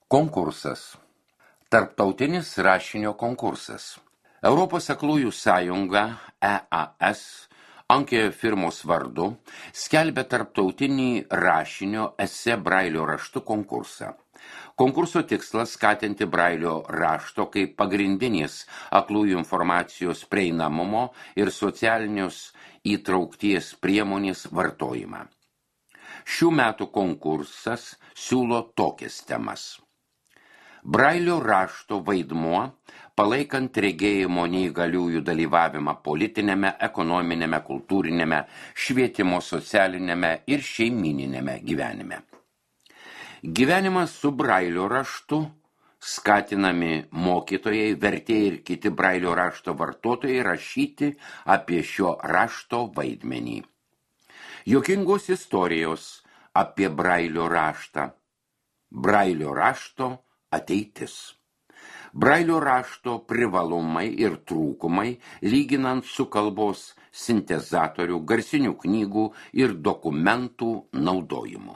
Konkursas. Tarptautinis rašinio konkursas. Europos aklųjų sąjunga EAS Ankė firmos vardu skelbia tarptautinį rašinio esė Brailio raštu konkursą. Konkurso tikslas skatinti Brailio rašto kaip pagrindinės aklųjų informacijos prieinamumo ir socialinius įtraukties priemonės vartojimą. Šių metų konkursas siūlo tokias temas. Brailio rašto vaidmuo, palaikant regėjimo neįgaliųjų dalyvavimą politinėme, ekonominėme, kultūrinėme, švietimo socialinėme ir šeimininėme gyvenime. Gyvenimas su Brailio raštu, skatinami mokytojai, vertėjai ir kiti Brailio rašto vartotojai rašyti apie šio rašto vaidmenį. Juokingos istorijos apie Brailio raštą. Brailio rašto ateitis. Brailio rašto privalumai ir trūkumai, lyginant su kalbos sintezatorių, garsinių knygų ir dokumentų naudojimu.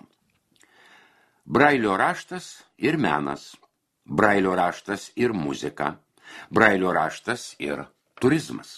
Brailio raštas ir menas. Brailio raštas ir muzika. Brailio raštas ir turizmas.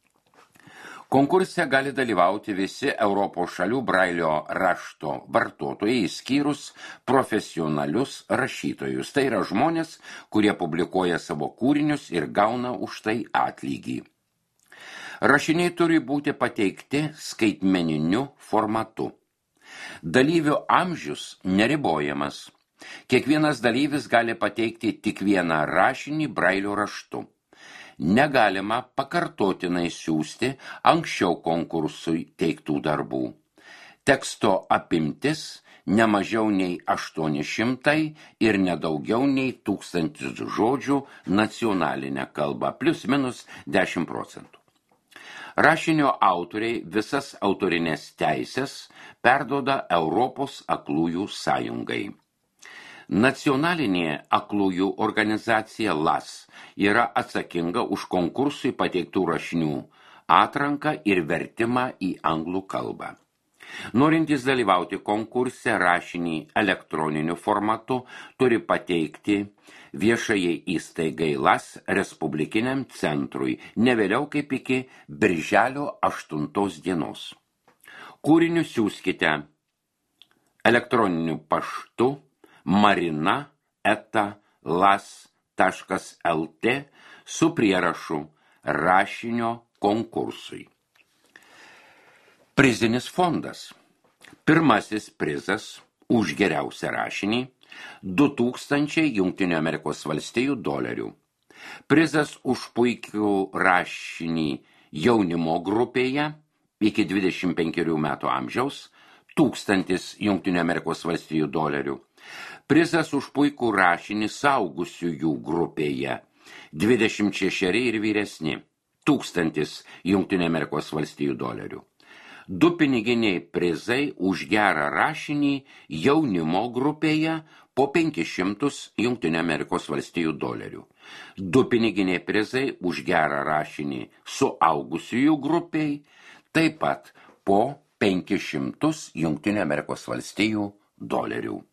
Konkurse gali dalyvauti visi Europos šalių Brailio rašto vartotojai, išskyrus profesionalius rašytojus. Tai yra žmonės, kurie publikuoja savo kūrinius ir gauna už tai atlygį. Rašiniai turi būti pateikti skaitmeniniu formatu. Dalyvių amžius neribojamas. Kiekvienas dalyvis gali pateikti tik vieną rašinį Brailio raštu. Negalima pakartotinai siųsti anksčiau konkursui teiktų darbų. Teksto apimtis ne mažiau nei 800 ir nedaugiau nei 1000 žodžių nacionalinę kalbą, plius minus 10%. Rašinio autoriai visas autorinės teisės perduoda Europos aklųjų sąjungai. Nacionalinė aklųjų organizacija LAS yra atsakinga už konkursui pateiktų rašinių atranką ir vertimą į anglų kalbą. Norintys dalyvauti konkurse rašinį elektroniniu formatu turi pateikti viešajai įstaigai LAS Respublikiniam centrui ne vėliau kaip iki birželio 8 dienos. Kūrinius siųskite elektroniniu paštu marina@las.lt su prierašu rašinio konkursui. Prizinis fondas. Pirmasis prizas už geriausią rašinį $2000 $. Prizas už puikų rašinį jaunimo grupėje iki 25 metų amžiaus $1000. Prizas už puikų rašinį saugusiųjų grupėje 26 ir vyresni $1000. 2 piniginiai prizai už gerą rašinį jaunimo grupėje po $500. 2 piniginiai prizai už gerą rašinį suaugusiųjų grupiai taip pat po $500.